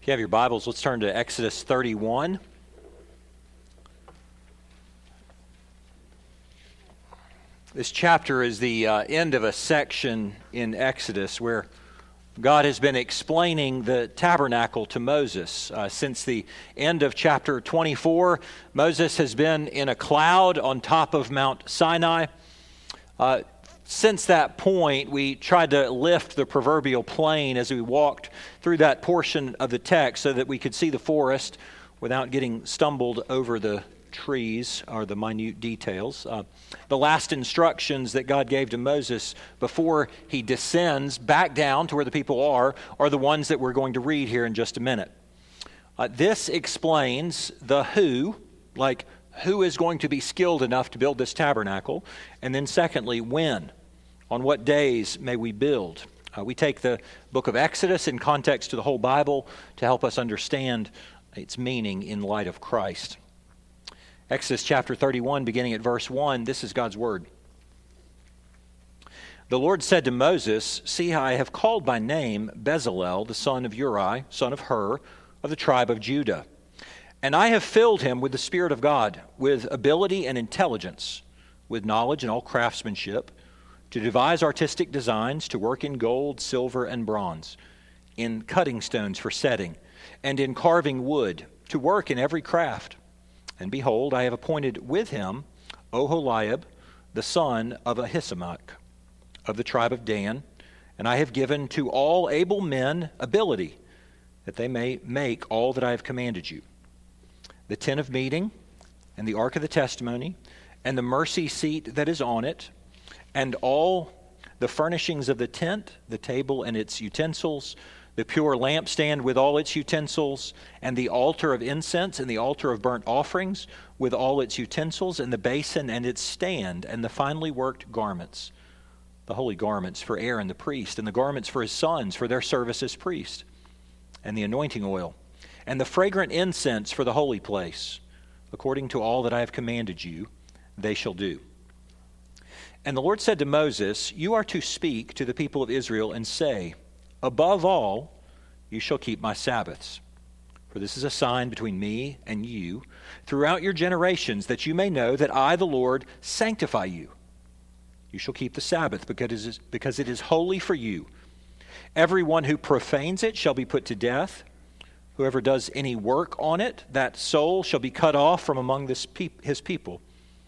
If you have your Bibles, let's turn to Exodus 31. This chapter is the end of a section in Exodus where God has been explaining the tabernacle to Moses. Since the end of chapter 24, Moses has been in a cloud on top of Mount Sinai. Since that point, we tried to lift the proverbial plane as we walked through that portion of the text so that we could see the forest without getting stumbled over the trees or the minute details. The last instructions that God gave to Moses before he descends back down to where the people are the ones that we're going to read here in just a minute. This explains the who, like who is going to be skilled enough to build this tabernacle, and then secondly, when. On what days may we build? We take the book of Exodus in context to the whole Bible to help us understand its meaning in light of Christ. Exodus chapter 31, beginning at verse 1, this is God's word. The Lord said to Moses, "See, I have called by name Bezalel, the son of Uri, son of Hur, of the tribe of Judah. And I have filled him with the Spirit of God, with ability and intelligence, with knowledge and all craftsmanship, to devise artistic designs, to work in gold, silver, and bronze, in cutting stones for setting, and in carving wood, to work in every craft. And behold, I have appointed with him Oholiab, the son of Ahisamach, of the tribe of Dan, and I have given to all able men ability, that they may make all that I have commanded you. The tent of meeting, and the ark of the testimony, and the mercy seat that is on it, and all the furnishings of the tent, the table and its utensils, the pure lampstand with all its utensils, and the altar of incense, and the altar of burnt offerings with all its utensils, and the basin and its stand, and the finely worked garments, the holy garments for Aaron the priest, and the garments for his sons for their service as priest, and the anointing oil, and the fragrant incense for the holy place, according to all that I have commanded you, they shall do. And the Lord said to Moses, You are to speak to the people of Israel and say, Above all, you shall keep my Sabbaths. For this is a sign between me and you throughout your generations, that you may know that I, the Lord, sanctify you. You shall keep the Sabbath because it is holy for you. Everyone who profanes it shall be put to death. Whoever does any work on it, that soul shall be cut off from among his people.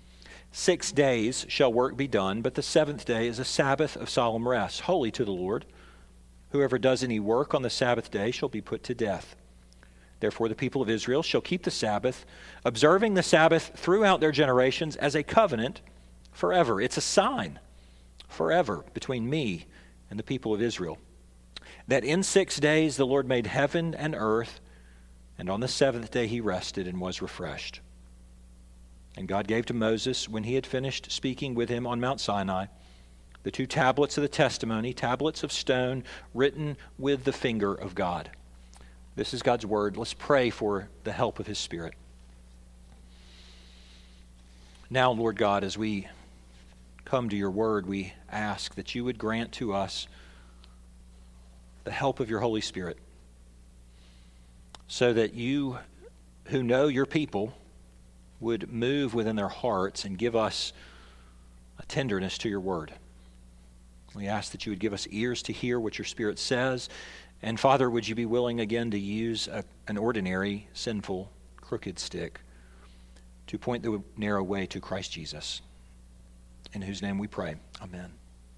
6 days shall work be done, but the seventh day is a Sabbath of solemn rest, holy to the Lord. Whoever does any work on the Sabbath day shall be put to death. Therefore the people of Israel shall keep the Sabbath, observing the Sabbath throughout their generations as a covenant forever. It's a sign forever between me and the people of Israel, that in 6 days the Lord made heaven and earth, and on the seventh day he rested and was refreshed. And God gave to Moses, when he had finished speaking with him on Mount Sinai, the 2 tablets of the testimony, tablets of stone written with the finger of God. This is God's word. Let's pray for the help of his Spirit. Now, Lord God, as we come to your word, we ask that you would grant to us the help of your Holy Spirit, so that you who know your people would move within their hearts and give us a tenderness to your word. We ask that you would give us ears to hear what your Spirit says. And Father, would you be willing again to use an ordinary, sinful, crooked stick to point the narrow way to Christ Jesus, in whose name we pray. Amen.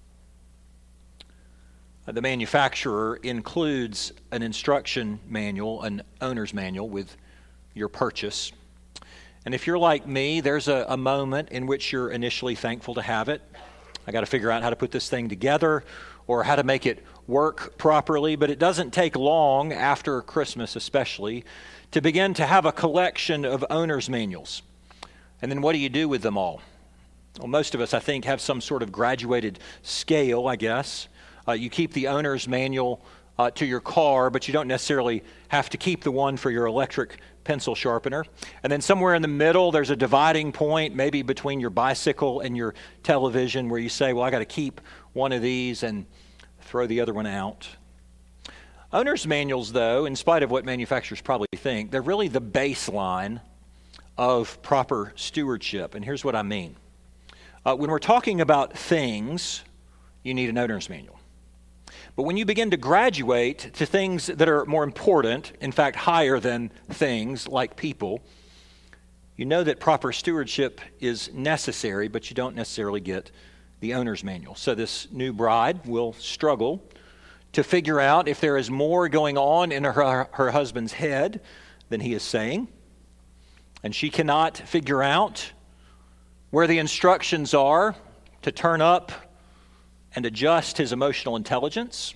The manufacturer includes an instruction manual, an owner's manual with your purchase. And if you're like me, there's a moment in which you're initially thankful to have it. I got to figure out how to put this thing together or how to make it work properly. But it doesn't take long, after Christmas especially, to begin to have a collection of owner's manuals. And then what do you do with them all? Well, most of us, I think, have some sort of graduated scale, I guess. You keep the owner's manual to your car, but you don't necessarily have to keep the one for your electric pencil sharpener. And then somewhere in the middle, there's a dividing point, maybe between your bicycle and your television, where you say, well, I got to keep one of these and throw the other one out. Owner's manuals, though, in spite of what manufacturers probably think, they're really the baseline of proper stewardship. And here's what I mean. When we're talking about things, you need an owner's manual. But when you begin to graduate to things that are more important, in fact, higher than things like people, you know that proper stewardship is necessary, but you don't necessarily get the owner's manual. So this new bride will struggle to figure out if there is more going on in her husband's head than he is saying. And she cannot figure out where the instructions are to turn up and adjust his emotional intelligence.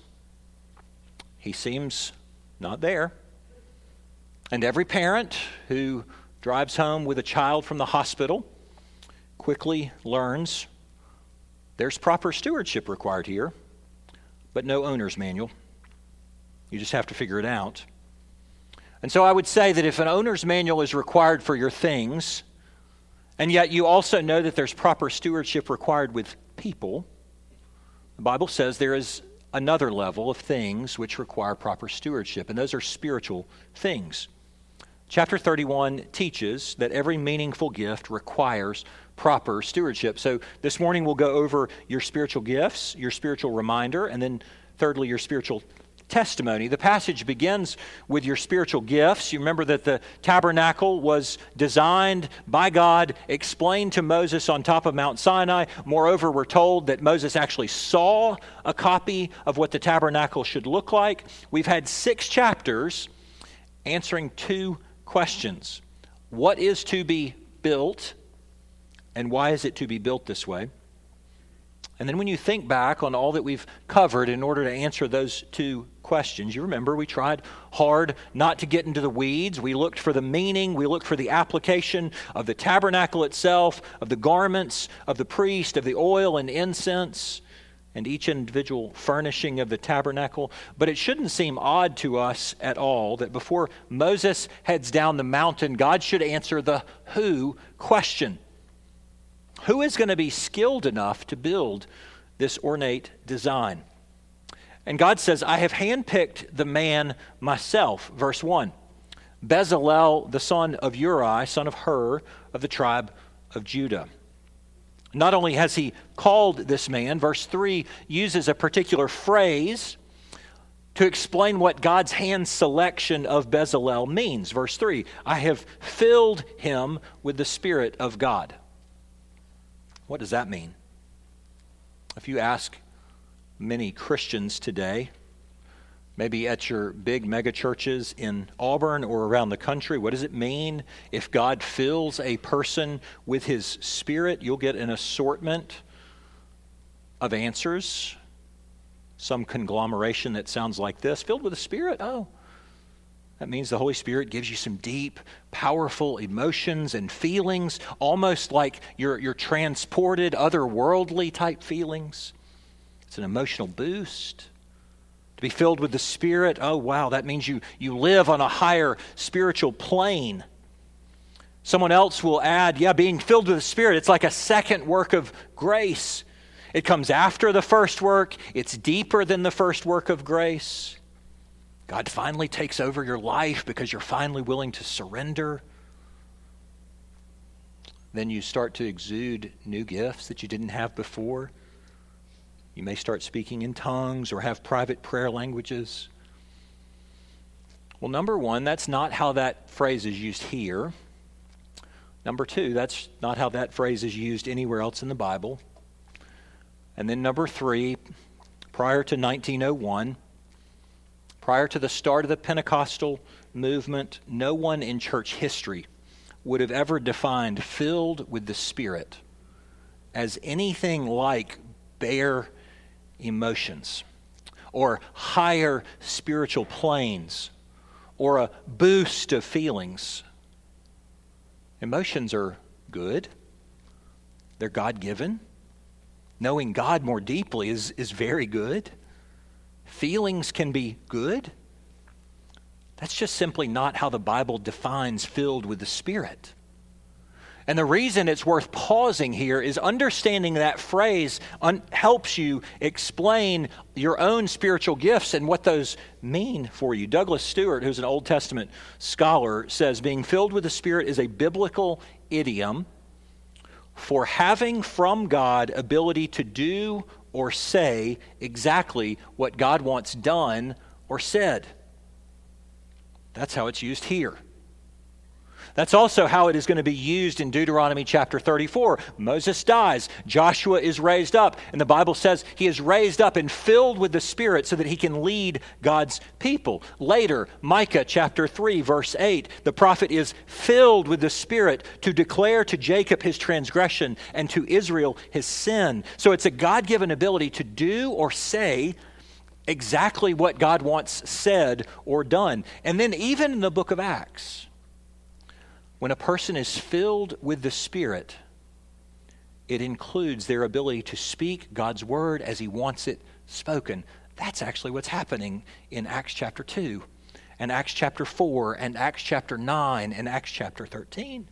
He seems not there. And every parent who drives home with a child from the hospital quickly learns there's proper stewardship required here, but no owner's manual. You just have to figure it out. And so I would say that if an owner's manual is required for your things, and yet you also know that there's proper stewardship required with people, the Bible says there is another level of things which require proper stewardship, and those are spiritual things. Chapter 31 teaches that every meaningful gift requires proper stewardship. So this morning we'll go over your spiritual gifts, your spiritual reminder, and then thirdly, your spiritual testimony. The passage begins with your spiritual gifts. You remember that the tabernacle was designed by God, explained to Moses on top of Mount Sinai. Moreover, we're told that Moses actually saw a copy of what the tabernacle should look like. We've had 6 chapters answering 2 questions. What is to be built, and why is it to be built this way? And then when you think back on all that we've covered in order to answer those 2 questions, you remember we tried hard not to get into the weeds. We looked for the meaning. We looked for the application of the tabernacle itself, of the garments, of the priest, of the oil and incense, and each individual furnishing of the tabernacle. But it shouldn't seem odd to us at all that before Moses heads down the mountain, God should answer the who question. Who is going to be skilled enough to build this ornate design? And God says, I have handpicked the man myself. Verse 1, Bezalel, the son of Uri, son of Hur, of the tribe of Judah. Not only has he called this man, verse 3 uses a particular phrase to explain what God's hand selection of Bezalel means. Verse 3, I have filled him with the Spirit of God. What does that mean? If you ask many Christians today, maybe at your big mega churches in Auburn or around the country, what does it mean if God fills a person with his Spirit? You'll get an assortment of answers, some conglomeration that sounds like this. Filled with the Spirit? Oh, that means the Holy Spirit gives you some deep, powerful emotions and feelings, almost like you're transported, otherworldly type feelings. It's an emotional boost. To be filled with the Spirit, oh wow, that means you live on a higher spiritual plane. Someone else will add, being filled with the Spirit, it's like a second work of grace. It comes after the first work. It's deeper than the first work of grace. God finally takes over your life because you're finally willing to surrender. Then you start to exude new gifts that you didn't have before. You may start speaking in tongues or have private prayer languages. Well, number 1, that's not how that phrase is used here. Number 2, that's not how that phrase is used anywhere else in the Bible. And then number 3, prior to 1901, prior to the start of the Pentecostal movement, no one in church history would have ever defined filled with the Spirit as anything like bare emotions or higher spiritual planes or a boost of feelings. Emotions are good. They're God-given. Knowing God more deeply is very good. Feelings can be good. That's just simply not how the Bible defines filled with the Spirit. And the reason it's worth pausing here is understanding that phrase helps you explain your own spiritual gifts and what those mean for you. Douglas Stewart, who's an Old Testament scholar, says being filled with the Spirit is a biblical idiom for having from God ability to do or say exactly what God wants done or said. That's how it's used here. That's also how it is going to be used in Deuteronomy chapter 34. Moses dies, Joshua is raised up, and the Bible says he is raised up and filled with the Spirit so that he can lead God's people. Later, Micah chapter 3, verse 8, the prophet is filled with the Spirit to declare to Jacob his transgression and to Israel his sin. So it's a God-given ability to do or say exactly what God wants said or done. And then even in the book of Acts, when a person is filled with the Spirit, it includes their ability to speak God's word as he wants it spoken. That's actually what's happening in Acts chapter 2 and Acts chapter 4 and Acts chapter 9 and Acts chapter 13.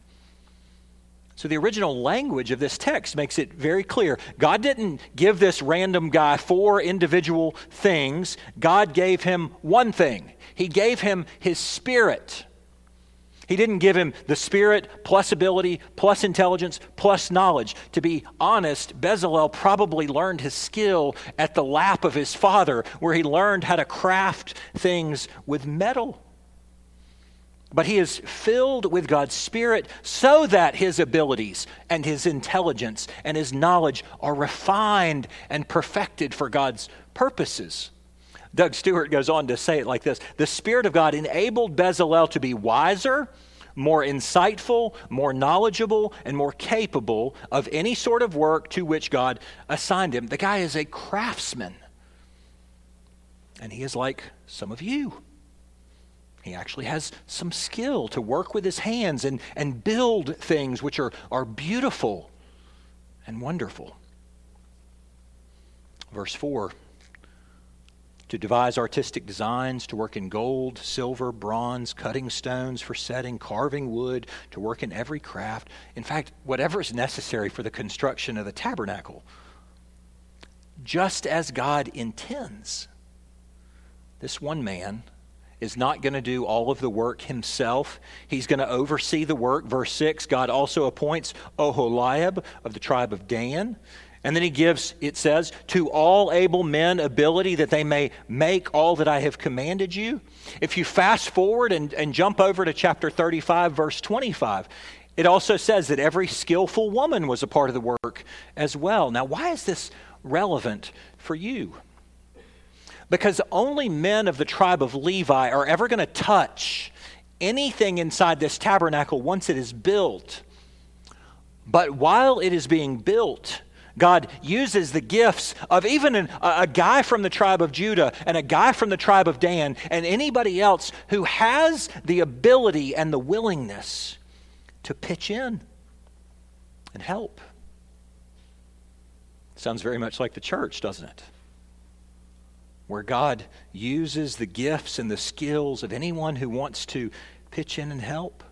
So the original language of this text makes it very clear. God didn't give this random guy 4 individual things. God gave him one thing. He gave him his Spirit. He didn't give him the Spirit plus ability, plus intelligence, plus knowledge. To be honest, Bezalel probably learned his skill at the lap of his father, where he learned how to craft things with metal. But he is filled with God's Spirit so that his abilities and his intelligence and his knowledge are refined and perfected for God's purposes. Doug Stewart goes on to say it like this: the Spirit of God enabled Bezalel to be wiser, more insightful, more knowledgeable, and more capable of any sort of work to which God assigned him. The guy is a craftsman. And he is like some of you. He actually has some skill to work with his hands and build things which are beautiful and wonderful. Verse 4. To devise artistic designs, to work in gold, silver, bronze, cutting stones for setting, carving wood, to work in every craft. In fact, whatever is necessary for the construction of the tabernacle. Just as God intends. This one man is not going to do all of the work himself. He's going to oversee the work. Verse 6, God also appoints Oholiab of the tribe of Dan. And then he gives, it says, to all able men ability that they may make all that I have commanded you. If you fast forward and jump over to chapter 35, verse 25, it also says that every skillful woman was a part of the work as well. Now, why is this relevant for you? Because only men of the tribe of Levi are ever going to touch anything inside this tabernacle once it is built. But while it is being built, God uses the gifts of even a guy from the tribe of Judah and a guy from the tribe of Dan and anybody else who has the ability and the willingness to pitch in and help. Sounds very much like the church, doesn't it? Where God uses the gifts and the skills of anyone who wants to pitch in and help.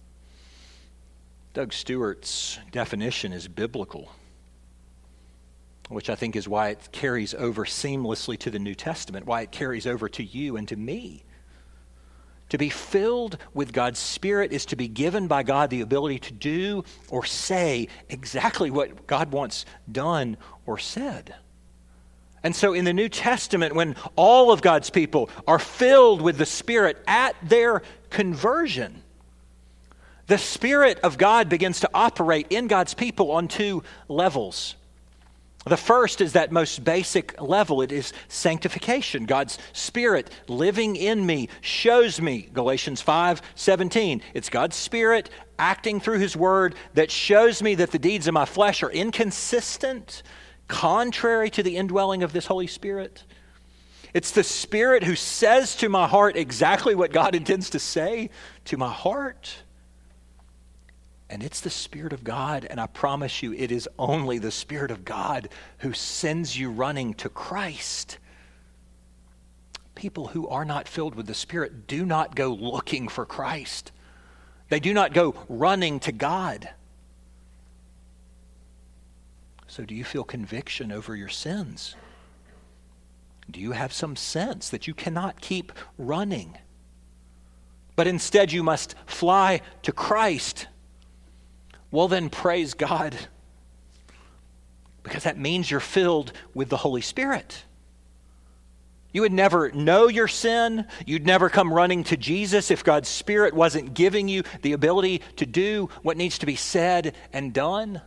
Doug Stewart's definition is biblical, which I think is why it carries over seamlessly to the New Testament, why it carries over to you and to me. To be filled with God's Spirit is to be given by God the ability to do or say exactly what God wants done or said. And so in the New Testament, when all of God's people are filled with the Spirit at their conversion, the Spirit of God begins to operate in God's people on 2 levels. The first is that most basic level. It is sanctification. God's Spirit living in me shows me, Galatians 5:17. It's God's Spirit acting through His Word that shows me that the deeds of my flesh are inconsistent, contrary to the indwelling of this Holy Spirit. It's the Spirit who says to my heart exactly what God intends to say to my heart. And it's the Spirit of God, and I promise you, it is only the Spirit of God who sends you running to Christ. People who are not filled with the Spirit do not go looking for Christ. They do not go running to God. So do you feel conviction over your sins? Do you have some sense that you cannot keep running, but instead you must fly to Christ? Well, then praise God, because that means you're filled with the Holy Spirit. You would never know your sin. You'd never come running to Jesus if God's Spirit wasn't giving you the ability to do what needs to be said and done.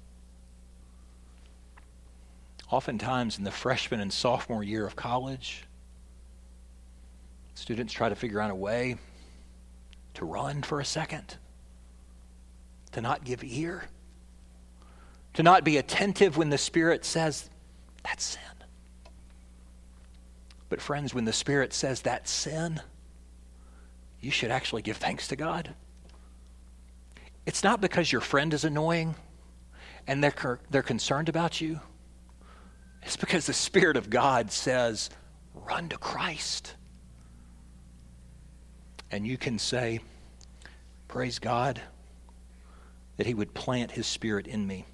Oftentimes in the freshman and sophomore year of college, students try to figure out a way to run for a second, to not give ear, to not be attentive when the Spirit says, that's sin. But friends, when the Spirit says that's sin, you should actually give thanks to God. It's not because your friend is annoying and they're concerned about you. It's because the Spirit of God says, run to Christ. And you can say, praise God that He would plant His Spirit in me.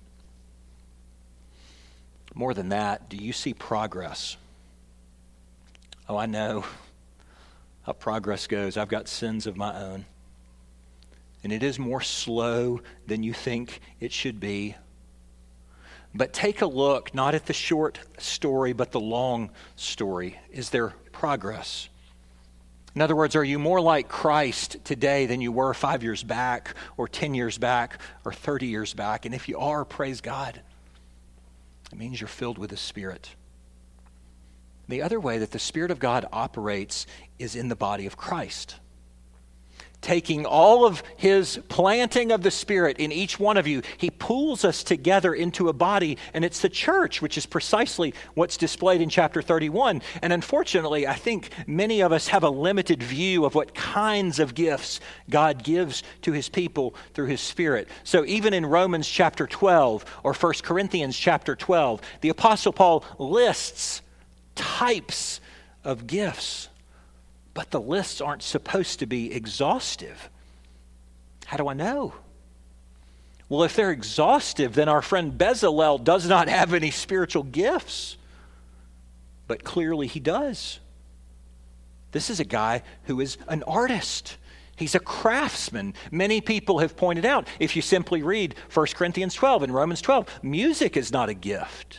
More than that, do you see progress? Oh, I know how progress goes. I've got sins of my own. And it is more slow than you think it should be. But take a look, not at the short story, but the long story. Is there progress? In other words, are you more like Christ today than you were 5 years back, or 10 years back, or 30 years back? And if you are, praise God. It means you're filled with the Spirit. The other way that the Spirit of God operates is in the body of Christ. Taking all of His planting of the Spirit in each one of you, He pulls us together into a body, and it's the church, which is precisely what's displayed in chapter 31. And unfortunately, I think many of us have a limited view of what kinds of gifts God gives to His people through His Spirit. So even in Romans chapter 12 or 1 Corinthians chapter 12, the Apostle Paul lists types of gifts. But the lists aren't supposed to be exhaustive. How do I know? Well, if they're exhaustive, then our friend Bezalel does not have any spiritual gifts. But clearly he does. This is a guy who is an artist. He's a craftsman. Many people have pointed out, if you simply read 1 Corinthians 12 and Romans 12, music is not a gift.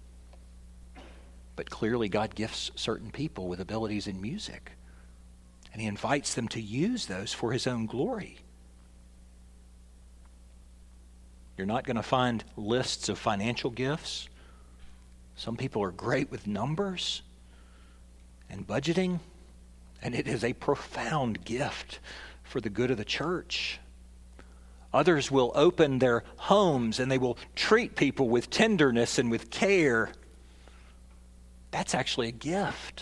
But clearly God gifts certain people with abilities in music. And He invites them to use those for His own glory. You're not going to find lists of financial gifts. Some people are great with numbers and budgeting, and it is a profound gift for the good of the church. Others will open their homes and they will treat people with tenderness and with care. That's actually a gift.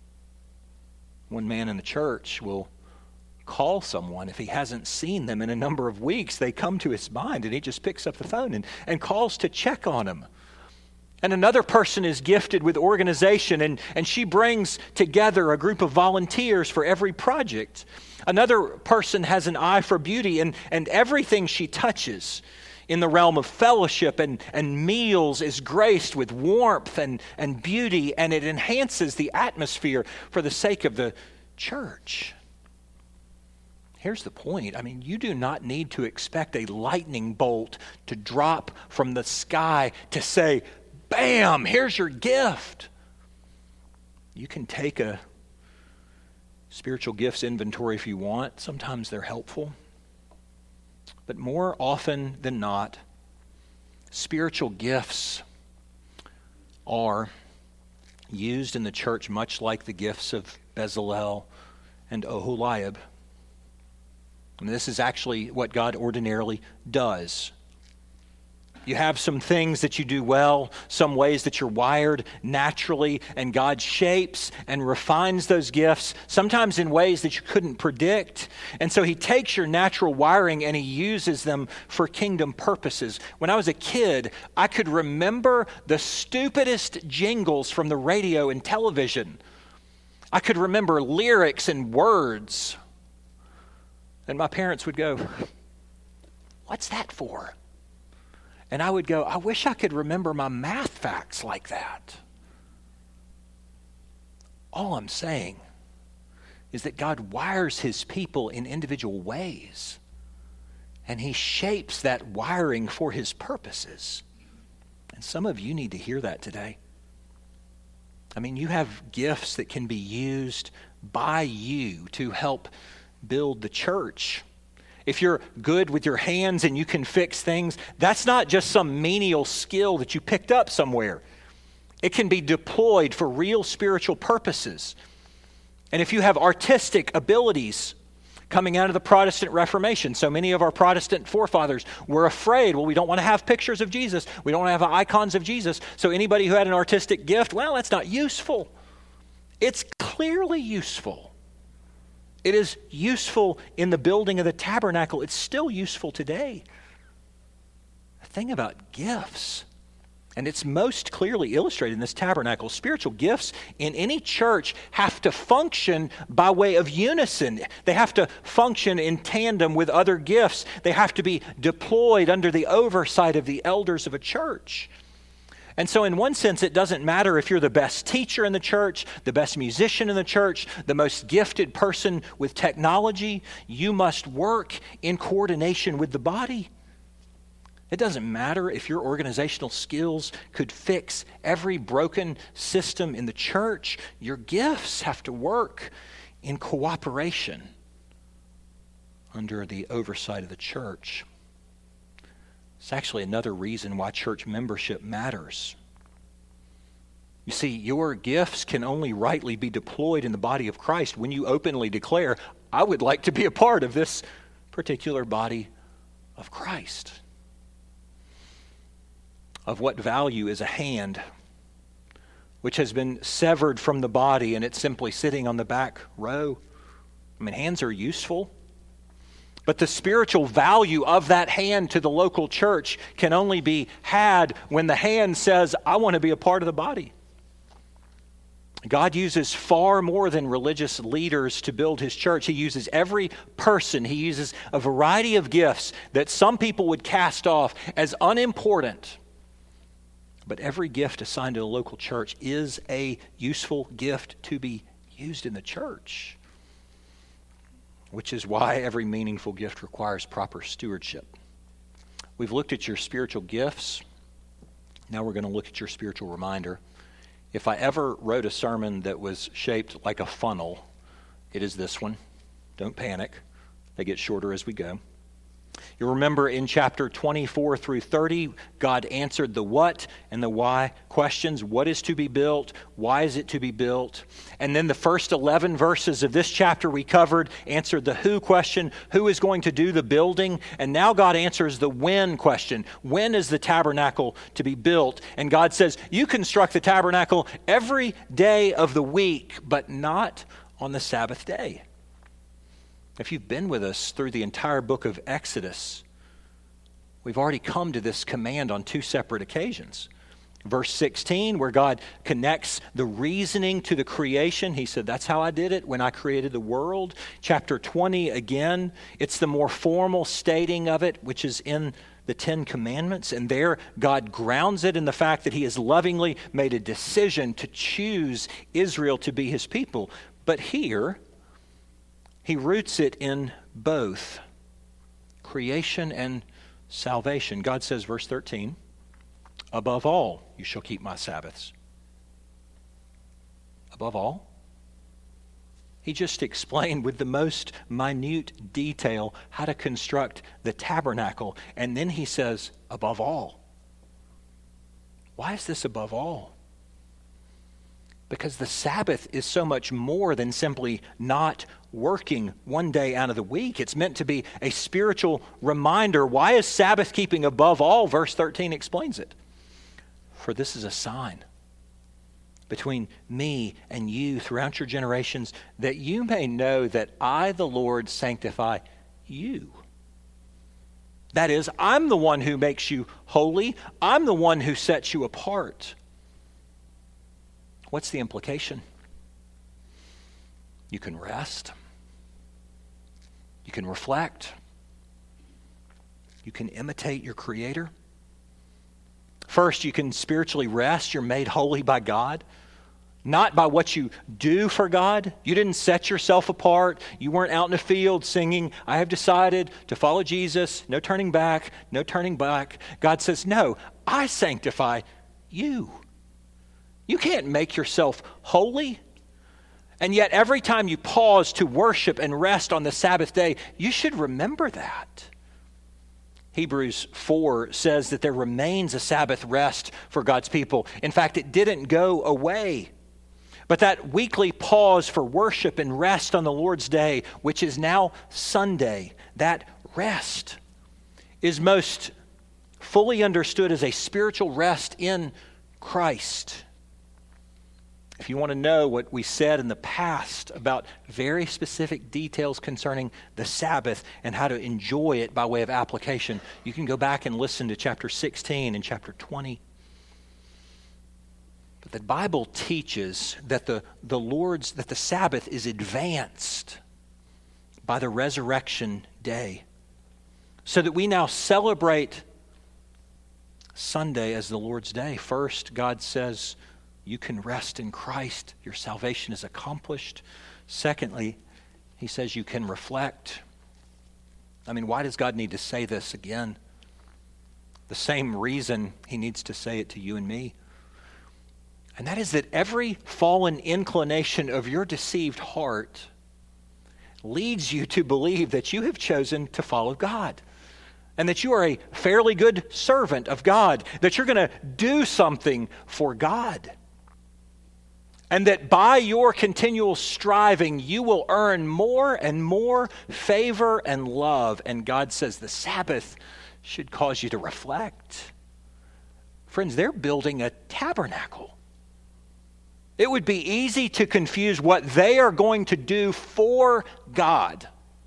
One man in the church will call someone if he hasn't seen them in a number of weeks. They come to his mind and he just picks up the phone and calls to check on them. And another person is gifted with organization and she brings together a group of volunteers for every project. Another person has an eye for beauty and everything she touches in the realm of fellowship and meals is graced with warmth and beauty, and it enhances the atmosphere for the sake of the church. Here's the point. I mean, you do not need to expect a lightning bolt to drop from the sky to say, bam, here's your gift. You can take a spiritual gifts inventory if you want. Sometimes they're helpful. But more often than not, spiritual gifts are used in the church much like the gifts of Bezalel and Oholiab. And this is actually what God ordinarily does. You have some things that you do well, some ways that you're wired naturally, and God shapes and refines those gifts, sometimes in ways that you couldn't predict. And so He takes your natural wiring and He uses them for kingdom purposes. When I was a kid, I could remember the stupidest jingles from the radio and television. I could remember lyrics and words. And my parents would go, "What's that for?" And I would go, I wish I could remember my math facts like that. All I'm saying is that God wires his people in individual ways, and he shapes that wiring for his purposes. And some of you need to hear that today. I mean, you have gifts that can be used by you to help build the church. If you're good with your hands and you can fix things, that's not just some menial skill that you picked up somewhere. It can be deployed for real spiritual purposes. And if you have artistic abilities coming out of the Protestant Reformation, so many of our Protestant forefathers were afraid, well, we don't want to have pictures of Jesus. We don't want to have icons of Jesus. So anybody who had an artistic gift, well, that's not useful. It's clearly useful. It is useful in the building of the tabernacle. It's still useful today. The thing about gifts, and it's most clearly illustrated in this tabernacle, spiritual gifts in any church have to function by way of unison. They have to function in tandem with other gifts. They have to be deployed under the oversight of the elders of a church. And so in one sense, it doesn't matter if you're the best teacher in the church, the best musician in the church, the most gifted person with technology. You must work in coordination with the body. It doesn't matter if your organizational skills could fix every broken system in the church. Your gifts have to work in cooperation under the oversight of the church. It's actually another reason why church membership matters. You see, your gifts can only rightly be deployed in the body of Christ when you openly declare, I would like to be a part of this particular body of Christ. Of what value is a hand which has been severed from the body and it's simply sitting on the back row? I mean, hands are useful. But the spiritual value of that hand to the local church can only be had when the hand says, I want to be a part of the body. God uses far more than religious leaders to build his church. He uses every person. He uses a variety of gifts that some people would cast off as unimportant. But every gift assigned to a local church is a useful gift to be used in the church, which is why every meaningful gift requires proper stewardship. We've looked at your spiritual gifts. Now we're going to look at your spiritual reminder. If I ever wrote a sermon that was shaped like a funnel, it is this one. Don't panic. They get shorter as we go. You'll remember in chapter 24 through 30, God answered the what and the why questions. What is to be built? Why is it to be built? And then the first 11 verses of this chapter we covered answered the who question. Who is going to do the building? And now God answers the when question. When is the tabernacle to be built? And God says, you construct the tabernacle every day of the week, but not on the Sabbath day. If you've been with us through the entire book of Exodus, we've already come to this command on two separate occasions. Verse 16, where God connects the reasoning to the creation. He said, that's how I did it when I created the world. Chapter 20, again, it's the more formal stating of it, which is in the Ten Commandments. And there, God grounds it in the fact that he has lovingly made a decision to choose Israel to be his people. But here, he roots it in both creation and salvation. God says, verse 13, above all, you shall keep my Sabbaths. Above all? He just explained with the most minute detail how to construct the tabernacle. And then he says, above all. Why is this above all? Because the Sabbath is so much more than simply not working one day out of the week. It's meant to be a spiritual reminder. Why is Sabbath keeping above all? Verse 13 explains it. For this is a sign between me and you throughout your generations, that you may know that I, the Lord, sanctify you. That is, I'm the one who makes you holy. I'm the one who sets you apart. What's the implication? You can rest. You can reflect. You can imitate your Creator. First, you can spiritually rest. You're made holy by God, not by what you do for God. You didn't set yourself apart. You weren't out in the field singing, I have decided to follow Jesus. No turning back, no turning back. God says, no, I sanctify you. You can't make yourself holy. And yet every time you pause to worship and rest on the Sabbath day, you should remember that. Hebrews 4 says that there remains a Sabbath rest for God's people. In fact, it didn't go away. But that weekly pause for worship and rest on the Lord's day, which is now Sunday, that rest is most fully understood as a spiritual rest in Christ. If you want to know what we said in the past about very specific details concerning the Sabbath and how to enjoy it by way of application, you can go back and listen to chapter 16 and chapter 20. But the Bible teaches that the Sabbath is advanced by the resurrection day, so that we now celebrate Sunday as the Lord's day. First, God says, you can rest in Christ. Your salvation is accomplished. Secondly, he says you can reflect. I mean, why does God need to say this again? The same reason he needs to say it to you and me. And that is that every fallen inclination of your deceived heart leads you to believe that you have chosen to follow God, and that you are a fairly good servant of God, that you're going to do something for God. And that by your continual striving, you will earn more and more favor and love. And God says the Sabbath should cause you to reflect. Friends, they're building a tabernacle. It would be easy to confuse what they are going to do for God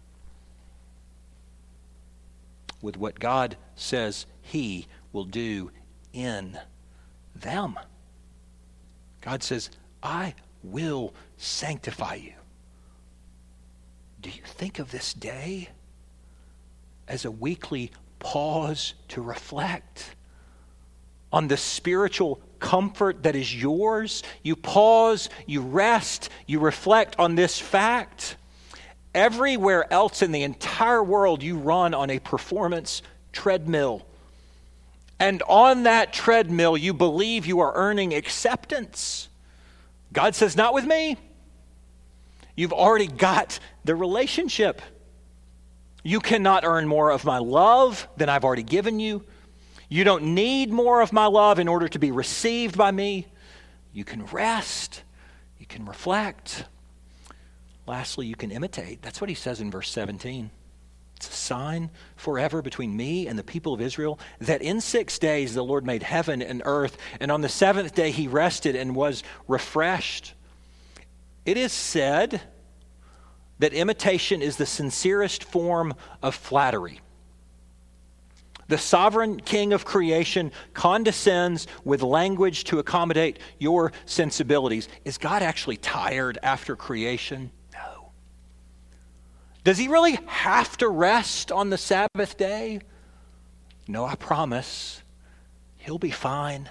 with what God says he will do in them. God says, I will sanctify you. Do you think of this day as a weekly pause to reflect on the spiritual comfort that is yours? You pause, you rest, you reflect on this fact. Everywhere else in the entire world, you run on a performance treadmill. And on that treadmill, you believe you are earning acceptance. God says, not with me. You've already got the relationship. You cannot earn more of my love than I've already given you. You don't need more of my love in order to be received by me. You can rest. You can reflect. Lastly, you can imitate. That's what he says in verse 17. It's a sign forever between me and the people of Israel that in 6 days the Lord made heaven and earth, and on the seventh day he rested and was refreshed. It is said that imitation is the sincerest form of flattery. The sovereign king of creation condescends with language to accommodate your sensibilities. Is God actually tired after creation? No. Does he really have to rest on the Sabbath day? No, I promise. He'll be fine.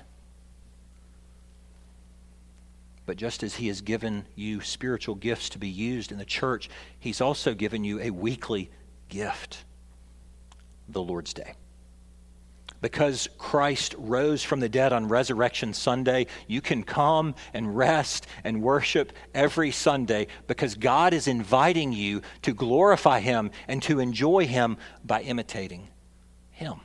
But just as he has given you spiritual gifts to be used in the church, he's also given you a weekly gift, the Lord's Day. Because Christ rose from the dead on Resurrection Sunday, you can come and rest and worship every Sunday because God is inviting you to glorify him and to enjoy him by imitating him.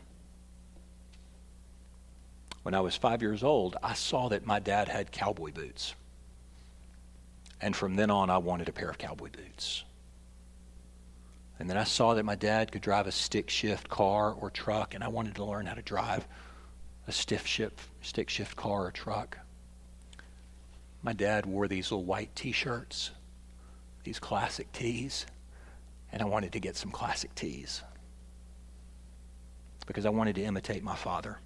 When I was 5 years old, I saw that my dad had cowboy boots. And from then on, I wanted a pair of cowboy boots. And then I saw that my dad could drive a stick shift car or truck, and I wanted to learn how to drive a stick shift car or truck. My dad wore these little white T-shirts, these classic tees, and I wanted to get some classic tees because I wanted to imitate my father.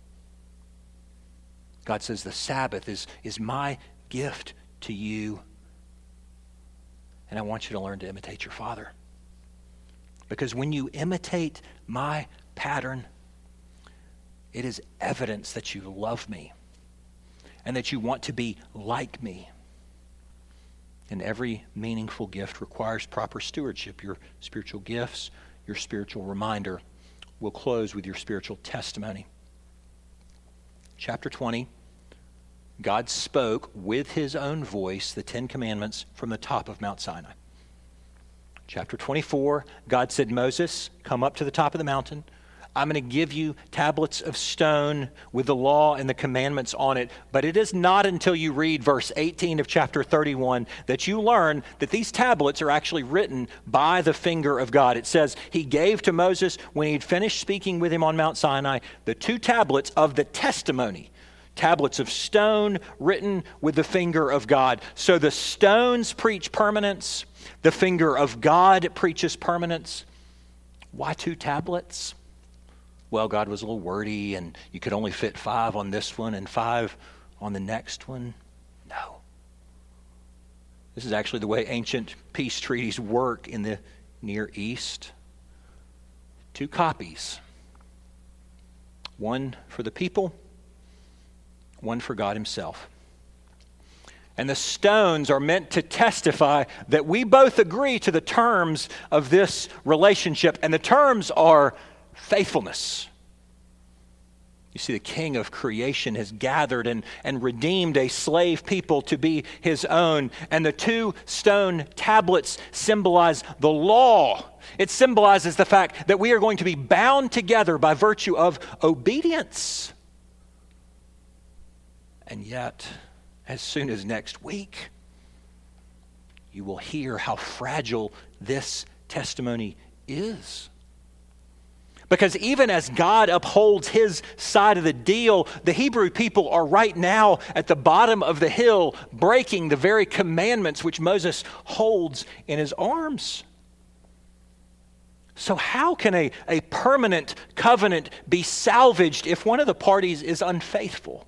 God says the Sabbath is my gift to you, and I want you to learn to imitate your father. Because when you imitate my pattern, It is evidence that you love me and that you want to be like me. And every meaningful gift requires proper stewardship. Your spiritual gifts, your spiritual reminder. We'll close with your spiritual testimony. Chapter 20, God spoke with his own voice the Ten Commandments from the top of Mount Sinai. Chapter 24, God said, Moses, come up to the top of the mountain. I'm going to give you tablets of stone with the law and the commandments on it. But it is not until you read verse 18 of chapter 31 that you learn that these tablets are actually written by the finger of God. It says he gave to Moses, when he had finished speaking with him on Mount Sinai, the 2 tablets of the testimony. Tablets of stone written with the finger of God. So the stones preach permanence. The finger of God preaches permanence. Why 2 tablets? Well, God was a little wordy and you could only fit 5 on this one and 5 on the next one. No. This is actually the way ancient peace treaties work in the Near East. 2 copies. One for the people, one for God himself. And the stones are meant to testify that we both agree to the terms of this relationship. And the terms are faithfulness. You see, the King of creation has gathered and redeemed a slave people to be his own. And the 2 stone tablets symbolize the law. It symbolizes the fact that we are going to be bound together by virtue of obedience. And yet, as soon as next week, you will hear how fragile this testimony is. Because even as God upholds his side of the deal, the Hebrew people are right now at the bottom of the hill, breaking the very commandments which Moses holds in his arms. So how can a permanent covenant be salvaged if one of the parties is unfaithful?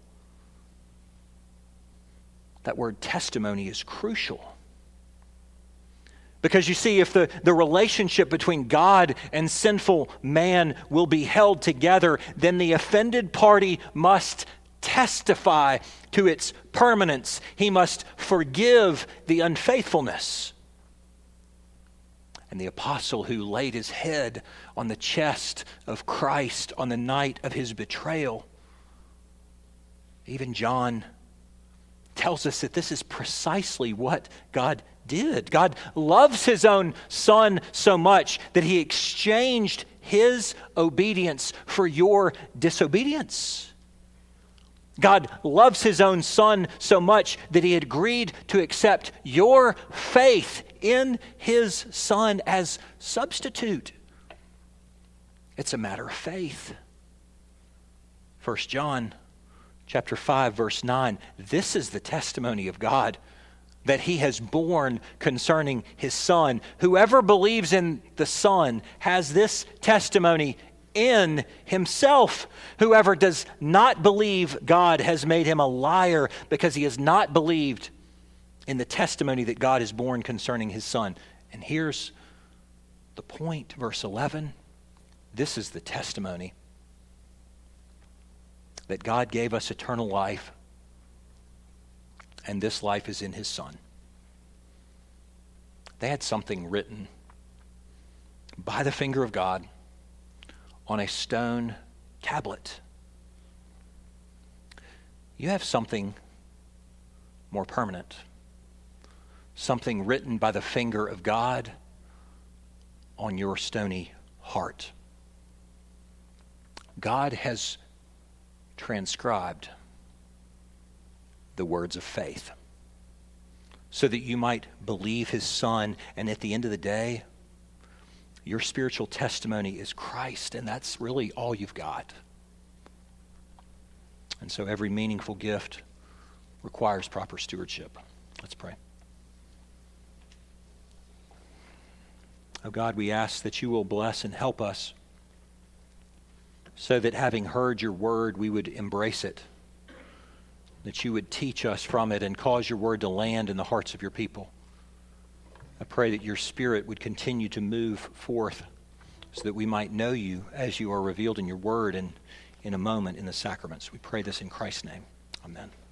That word testimony is crucial. Because you see, if the relationship between God and sinful man will be held together, then the offended party must testify to its permanence. He must forgive the unfaithfulness. And the apostle who laid his head on the chest of Christ on the night of his betrayal, even John tells us that this is precisely what God did. God loves his own Son so much that he exchanged his obedience for your disobedience. God loves his own Son so much that he agreed to accept your faith in his Son as substitute. It's a matter of faith. 1 John chapter 5, verse 9, this is the testimony of God that he has borne concerning his Son. Whoever believes in the Son has this testimony in himself. Whoever does not believe God has made him a liar, because he has not believed in the testimony that God has borne concerning his Son. And here's the point, verse 11. This is the testimony that God gave us eternal life, and this life is in his Son. They had something written by the finger of God on a stone tablet. You have something more permanent, something written by the finger of God on your stony heart. God has transcribed the words of faith so that you might believe his Son, and at the end of the day, your spiritual testimony is Christ, and that's really all you've got. And so every meaningful gift requires proper stewardship. Let's pray. Oh God, we ask that you will bless and help us so that having heard your word, we would embrace it, that you would teach us from it and cause your word to land in the hearts of your people. I pray that your Spirit would continue to move forth so that we might know you as you are revealed in your word and in a moment in the sacraments. We pray this in Christ's name. Amen.